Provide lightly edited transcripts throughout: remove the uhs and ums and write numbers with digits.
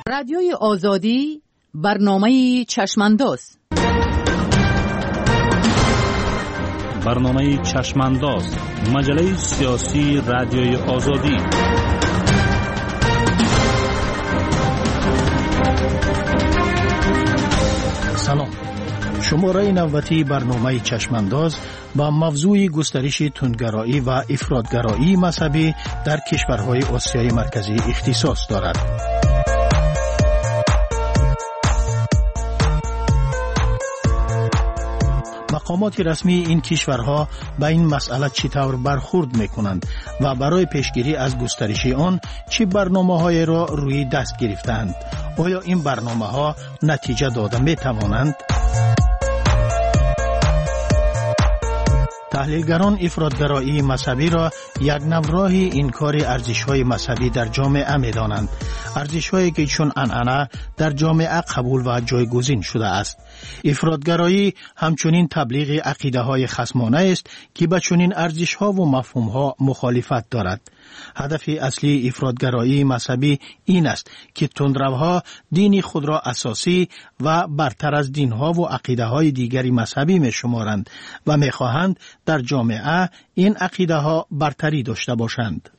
رادیوی آزادی برنامه چشمانداز. برنامه چشمانداز، مجله سیاسی رادیوی آزادی. سلام. شماره نوبتی برنامه چشمانداز با موضوع گسترش تندگرایی و افراطگرایی مذهبی در کشورهای آسیای مرکزی اختصاص دارد. مقامات رسمی این کشورها به این مسئله چطور برخورد میکنند و برای پیشگیری از گسترش آن چه برنامه‌های را روی دست گرفتند؟ آیا این برنامه‌ها نتیجه داده میتوانند؟ تحلیلگران افراطگرایی مذهبی را یک نوع انکار ارزش‌های مذهبی در جامعه می‌دانند، ارزش‌هایی که چون عنعنه در جامعه قبول و جایگزین شده است. افراطگرایی همچنین تبلیغ عقیده‌های خصمانه است که با چنین ارزش‌ها و مفهوم‌ها مخالفت دارد. هدف اصلی افراطگرایی مذهبی این است که تندروها دین خود را اساسی و برتر از دین‌ها و عقیده‌های دیگری مذهبی می‌شمارند و می‌خواهند در جامعه این عقیده‌ها برتری داشته باشند.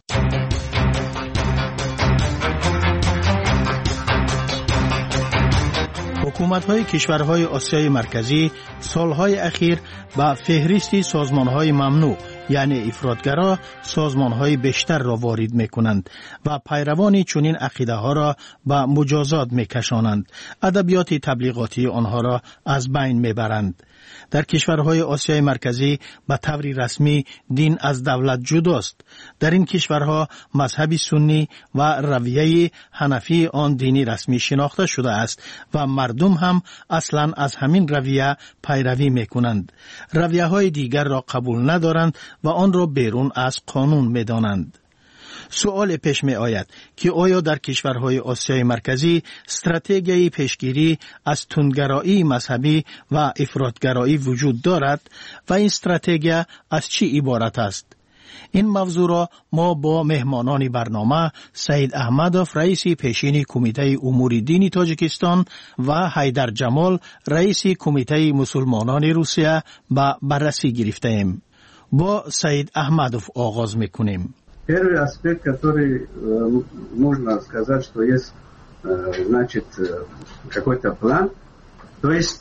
حکومت‌های کشورهای آسیای مرکزی سالهای اخیر با فهرست سازمان‌های ممنوع یعنی افراطگرا سازمان‌های بیشتر را وارد می‌کنند و پیروان چنین عقیده‌ها را به مجازات می‌کشانند. ادبیات تبلیغاتی آنها را از بین می‌برند. در کشورهای آسیای مرکزی به طور رسمی دین از دولت جداست. در این کشورها مذهب سنی و رویه حنفی آن دینی رسمی شناخته شده است و مردم هم اصلا از همین رویه پیروی میکنند. رویه های دیگر را قبول ندارند و آن را بیرون از قانون میدانند. سوال پیش می آید که آیا در کشورهای آسیای مرکزی استراتژی پیشگیری از تندگرایی مذهبی و افراطگرایی وجود دارد و این استراتژی از چی عبارت است؟ این موضوع را ما با مهمانان برنامه سید احمدوف رئیس پیشین کمیته امور دینی تاجیکستان و حیدر جمال رئیس کمیته مسلمانان روسیه به بررسی گرفته ایم. با سید احمدوف آغاز میکنیم. Первый аспект, который можно сказать, что есть, значит, какой-то план, то есть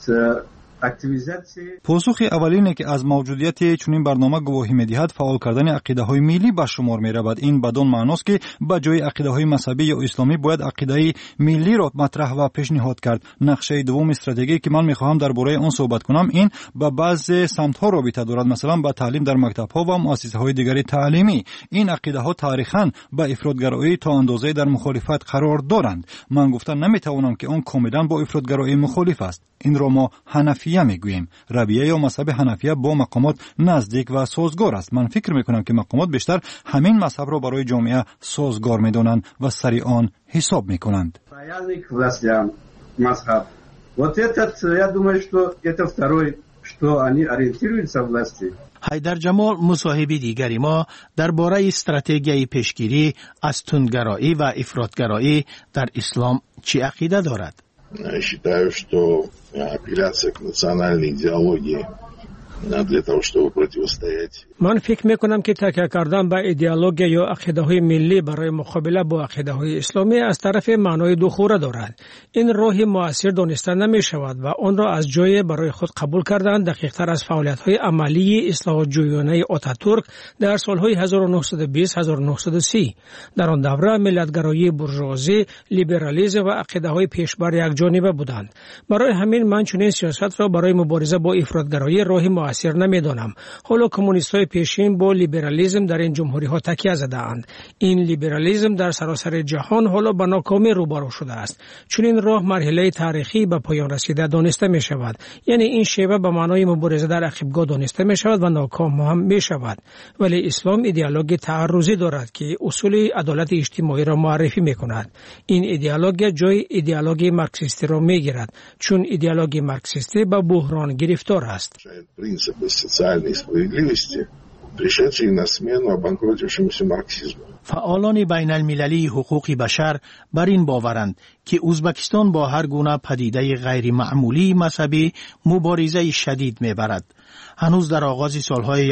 پاسخ اول اینه که از موجودیت چنین برنامه گواهی می‌دهد فعال کردن عقیده‌های ملی به شمار می‌رود. این بدون معناست که به جای عقیده‌های مذهبی یا اسلامی باید عقیده ملی را مطرح و پیشنهاد کرد. نقشه دوم استراتژی که من می‌خواهم درباره آن صحبت کنم این با بعضی سمت‌ها رابطه دارد، مثلا با تعلیم در مکتب‌ها و مؤسسه‌های دیگر تعلیمی. این عقیده‌ها تاریخاً با افراطگرایی تا اندازه‌ای در مخالفت قرار دارند. من گفتن نمی‌توانم که آن کاملاً با افراطگرایی مخالف است. این را ما حنفیه میگوییم. رویه یا مذهب حنفیه با مقامات نزدیک و سازگار است. من فکر میکنم که مقامات بیشتر همین مذهب را برای جامعه سازگار میدانند و سری آن حساب میکنند. حیدر جمال مصاحبی دیگری ما درباره استراتژی پیشگیری از تندگرایی و افراطگرایی در اسلام چه عقیده دارد؟ Считаю, что апелляция к национальной идеологии для того, чтобы противостоять. من فکر میکنم که تکیه کردن به ایدئولوژی یا عقیده‌های ملی برای مقابله با عقیده‌های اسلامی از طرف معنای دوخوره دارد. این راه مؤثر دانسته نمی شود و آن را از جای برای خود قبول کردن دقیق‌تر از فعالیت‌های عملی اصلاح جویانه آتاتورک در سال‌های 1920-1930. در آن دوره ملت‌گرایی بورژوازی، لیبرالیسم و عقیده‌های پیشبر یکجانبه بودند. برای همین من چنین سیاست را برای مبارزه با افراطگرایی راه مؤثر نمی‌دانم. حالا کمونیست‌های پیشین با لیبرالیسم در این جمهوری‌ها تکیه زده‌اند. این لیبرالیسم در سراسر جهان حالا به ناکامی روبرو شده است. چون این راه مرحله تاریخی به پایان رسیده دانسته می شود. یعنی این شیوه به معنای مبارزه در عقبگاه دانسته می شود و ناکام هم می شود. ولی اسلام ایدئولوژی تعرضی دارد که اصول عدالت اجتماعی را معرفی می کند. این ایدئولوژی جای ایدئولوژی مارکسیستی را می گیرد، چون ایدئولوژی مارکسیستی به بحران گرفتار است. Принципы социальной справедливости пришедший на смену обанкротившемуся марксизму. فعالان بین المللی حقوق بشر بر این باورند که ازبکستان با هر گونه پدیده غیر معمولی مذهبی مبارزه شدید می‌برد. هنوز در آغاز سالهای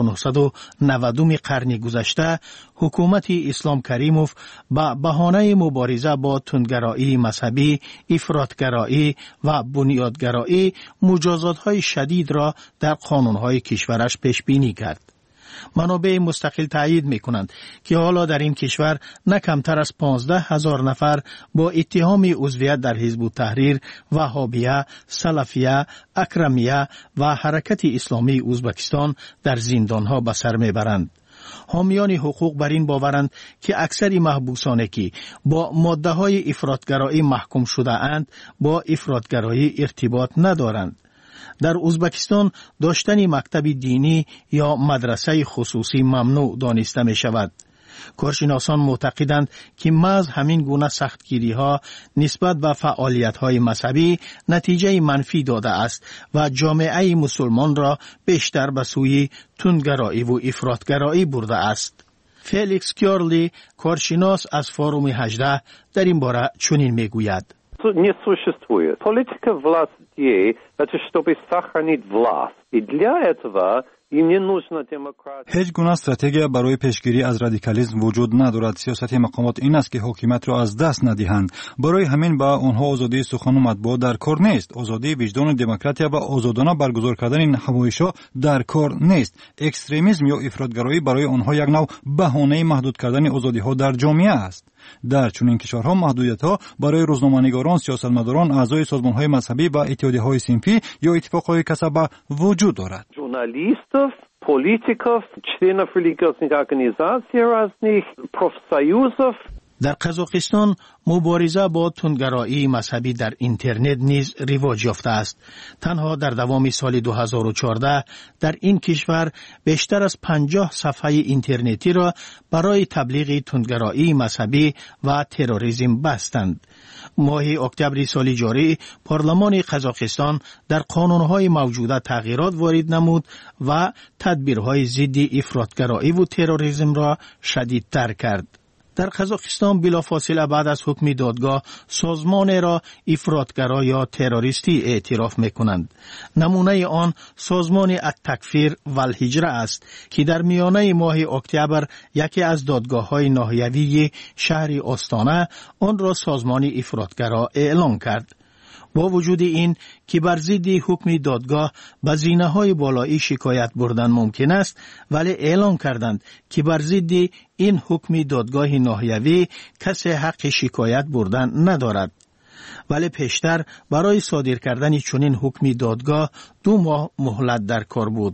1990 قرن گذشته حکومت اسلام کریموف به بهانه مبارزه با تندگرایی مذهبی، افراطگرایی و بنیادگرایی مجازات‌های شدید را در قانون‌های کشورش پیش بینی کرد. منابع مستقل تایید می کنند که حالا در این کشور نه کمتر از 15,000 نفر با اتهام عضویت در حزب التحریر، وهابیه، سلفیه، اکرمیه و حرکت اسلامی ازبکستان در زندانها به سر می برند. حامیان حقوق بر این باورند که اکثر محبوسانی که با ماده های افراطگرایی محکوم شده اند با افراطگرایی ارتباط ندارند. در ازبکستان داشتن مکتب دینی یا مدرسه خصوصی ممنوع دانسته می شود. کارشناسان معتقدند که محض همین گونه سختگیری ها نسبت به فعالیت های مذهبی نتیجه منفی داده است و جامعه مسلمان را بیشتر به سوی تندگرایی و افراطگرایی برده است. فلیکس کیارلی کارشناس از فوروم 18 در این باره چنین می گوید. Не существует. Политика власти – это чтобы сохранить власть. И для этого им не нужна демократия. هیچ گونه استراتژی برای پیشگیری از رادیکالیسم وجود ندارد. سیاست مقامات این است که حکومت را از دست ندهند. برای همین با آنها آزادی سخن و مطبوعات در کار نیست. آزادی وجدان دموکراتیا و آزادانه برگزار کردن نمایش‌ها در کار نیست. اکستریمیسم یا افراطگرایی برای آنها یک نوع بهانه محدود کردن آزادی‌ها در جامعه است. در چنین کشورها محدودیت‌ها برای روزنامه‌نگاران، سیاستمداران، اعضای سازمان‌های مذهبی و اتحادیه‌های صنفی یا اتفاق‌های کسبه وجود دارد. Журналистов, политиков, членов религиозных организаций разных, профсоюзов. در قزاقستان مبارزه با تندگرایی مذهبی در اینترنت نیز رواج یافته است. تنها در دوام سال 2014 در این کشور بیشتر از 50 صفحه اینترنتی را برای تبلیغ تندگرایی مذهبی و تروریسم بستند. ماه اکتبر سال جاری پارلمان قزاقستان در قانونهای موجوده تغییرات وارد نمود و تدبیرهای ضد افراطگرایی و تروریسم را شدیدتر کرد. در قزاقستان بلافاصله بعد از حکم دادگاه سازمان را افراطگرا یا تروریستی اعتراف می‌کنند. نمونه آن سازمان التکفیر و الهجره است که در میانه ماه اکتبر یکی از دادگاه‌های ناحیوی شهر آستانه آن را سازمان افراطگرا اعلام کرد. با وجود این که بر ضد حکم دادگاه به زینه‌های بالایی شکایت بردن ممکن است، ولی اعلام کردند که بر ضد این حکم دادگاه ناحیوی کسی حق شکایت بردن ندارد. ولی پیشتر برای صادر کردن چنین حکم دادگاه 2 ماه مهلت در کار بود.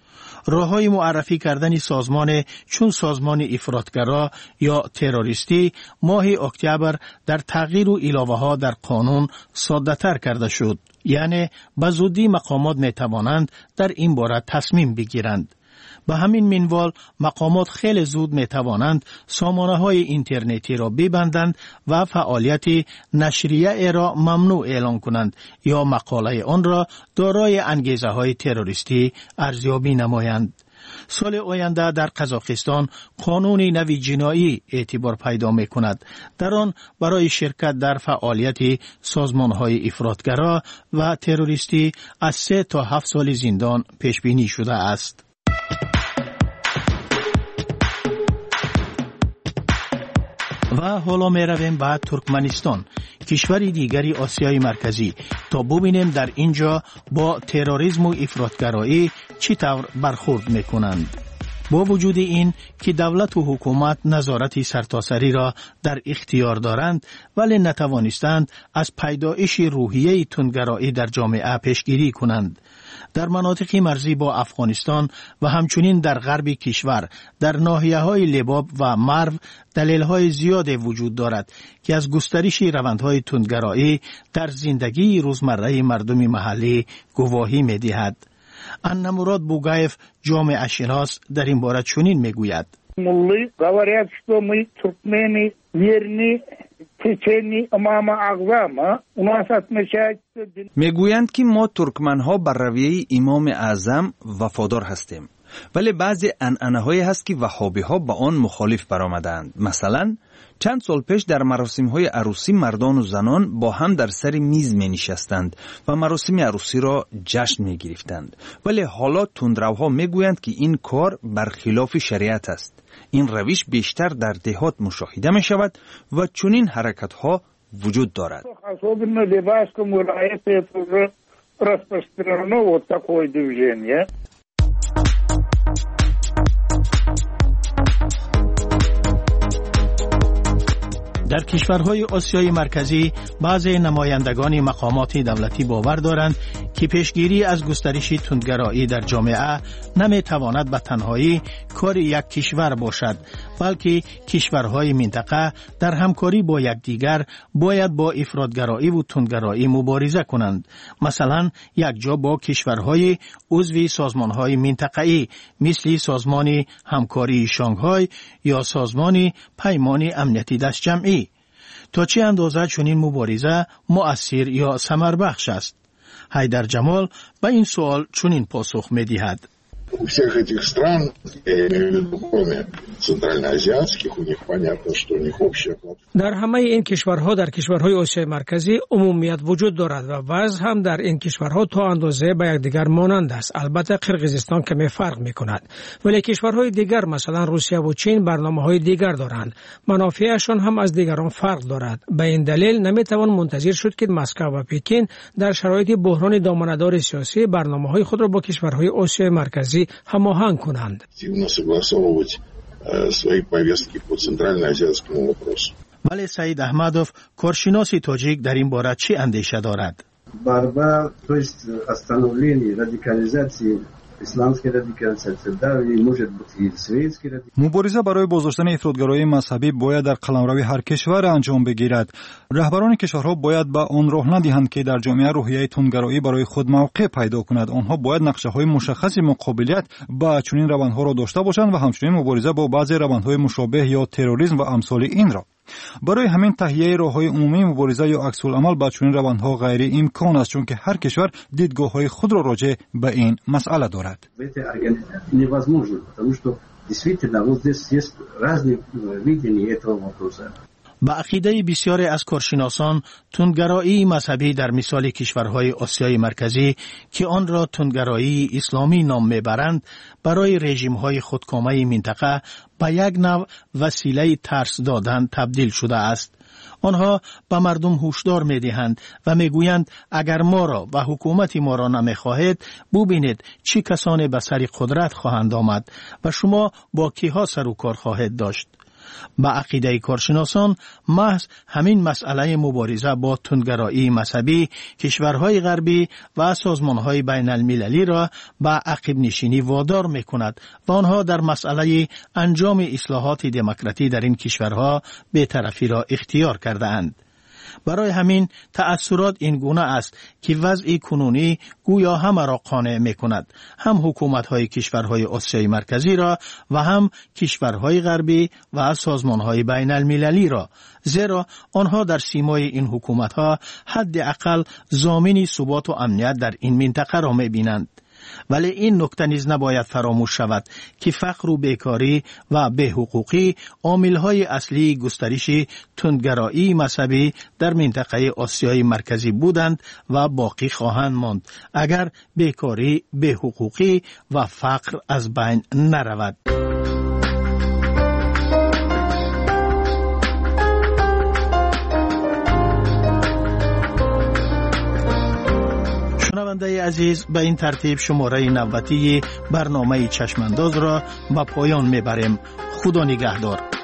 راههای معرفی کردن سازمان چون سازمان افراطگرا یا تروریستی ماه اکتبر در تغییر و علاوه ها در قانون ساده تر کرده شد. یعنی به زودی مقامات می توانند در این باره تصمیم بگیرند. به همین منوال مقامات خیلی زود می توانند سامانه های اینترنتی را ببندند و فعالیت نشریه را ممنوع اعلان کنند یا مقاله آن را دارای انگیزه های تروریستی ارزیابی نمایند. سال آینده در قزاقستان قانون نوی جنایی اعتبار پیدا می کند. در آن برای شرکت در فعالیت سازمان های افراطگرا و تروریستی از 3 تا 7 سال زندان پیش بینی شده است. و حالا می رویم به ترکمنستان، کشوری دیگری آسیای مرکزی، تا ببینیم در اینجا با تروریسم و افراطگرایی چطور برخورد می کنند. با وجود این که دولت و حکومت نظارت سرتاسری را در اختیار دارند، ولی نتوانستند از پیدایش روحیه تندگرایی در جامعه پیشگیری کنند. در مناطق مرزی با افغانستان و همچنین در غرب کشور در ناحیه‌های لباب و مرو دلیل‌های زیاد وجود دارد که از گسترش روندهای تندگرایی در زندگی روزمره مردم محلی گواهی می‌دهد. انمراد بوگایف جامعه شناس در این باره چنین میگوید: ملی говорят, что мы туркмены верны течению имама Аъзама. У нас отмечается. میگویند که ما ترکمن‌ها بر رویه امام اعظم وفادار هستیم. ولی بعضی عنعنه‌هایی هست که وهابی‌ها با آن مخالف برآمدند. مثلا چند سال پیش در مراسم‌های عروسی مردان و زنان با هم در سر میز می‌نشستند و مراسم عروسی را جشن می‌گرفتند. ولی حالا تندروها می‌گویند که این کار برخلاف شریعت است. این روش بیشتر در دهات مشاهده می‌شود و چنین حرکت‌ها وجود دارد. Особенно левацкому это уже распространено вот такое движение. در کشورهای آسیای مرکزی بعضی نمایندگان مقامات دولتی باور دارند که پیشگیری از گسترش تندگرایی در جامعه نمیتواند به تنهایی کار یک کشور باشد، بلکه کشورهای منطقه در همکاری با یکدیگر باید با افراطگرایی و تندگرایی مبارزه کنند. مثلا یک جا با کشورهای عضو سازمانهای منطقه‌ای مثل سازمان همکاری شانگهای یا سازمان پیمان امنیتی دست جمعی. تا چه اندازه چنین مبارزه مؤثر یا ثمربخش است؟ حیدر جمال به این سوال چنین پاسخ می‌دهد. У всех этих стран, кроме центральноазиатских, у них понятно, что у них общая платформа. در همه این کشورها در کشورهای آسیای مرکزی عمومیت وجود دارد و وضع هم در این کشورها تا اندازه به یکدیگر مانند است. البته قرقیزستان کمی فرق می‌کند، ولی کشورهای دیگر مثلا روسیه و چین برنامه‌های دیگر دارند. منافعشان هم از دیگران فرق دارد. به این دلیل نمی‌توان منتظر شد که مسکو و پکین در شرایط بحران دامنه‌دار سیاسی برنامه‌های خود را با کشورهای آسیای مرکزی هماهنگ کنند. ولی سعید احمدوف کارشناس تاجیک در این باره چی اندیشه دارد؟ Борьба, то есть остановление радикализации исламской радикализации, да, и может быть и светской радикализации. مبارزه برای بازداشتن افراطگرایی مذهبی باید در قلمرو هر کشور انجام بگیرد. رهبران کشورها باید به آن راه ندهند که در جامعه روحیه تندگرایی برای خود موقع پیدا کند. آنها باید نقشه‌های مشخص مقابلیت با چنین روندها را داشته باشند و همچنین مبارزه با بعضی روندهای مشابه یا تروریسم و امثال این را. برای همین تهیه راه‌های عمومی مبارزه یا عکس العمل با چنین روندها غیر امکان است، چون که هر کشور دیدگاه‌های خود را راجع به این مسئله دارد. با عقیده بسیاری از کارشناسان تندگرایی مذهبی در مثال کشورهای آسیای مرکزی که آن را تندگرایی اسلامی نام میبرند برای رژیم‌های خودکامه منطقه به یک نوع وسیله ترس دادن تبدیل شده است. آنها به مردم هشدار می‌دهند و میگویند اگر ما را و حکومت ما را نمی‌خواهید ببینید چه کسانی به سر قدرت خواهند آمد و شما با کیها سر و کار خواهید داشت. با عقیده کارشناسان محض همین مسئله مبارزه با تندگرایی مذهبی کشورهای غربی و سازمانهای بین المللی را به عقب نشینی وادار می کند و آنها در مسئله انجام اصلاحات دموکراتی در این کشورها بی‌طرفی را اختیار کرده اند. برای همین تأثیرات این گونه است که وضع کنونی گویا همه را قانع می کند، هم حکومت‌های کشورهای آسیای مرکزی را و هم کشورهای غربی و سازمان‌های بین المللی را، زیرا آنها در سیمای این حکومت‌ها حداقل ضامن ثبات و امنیت در این منطقه را می بینند. ولی این نکته نیز نباید فراموش شود که فقر و بیکاری و بی‌حقوقی عامل‌های اصلی گسترش تندگرایی مذهبی در منطقه آسیای مرکزی بودند و باقی خواهند ماند اگر بیکاری، بی‌حقوقی و فقر از بین نرود. شنونده عزیز، به این ترتیب شماره 90 برنامه چشمانداز را به پایان میبریم. خدا نگهدار.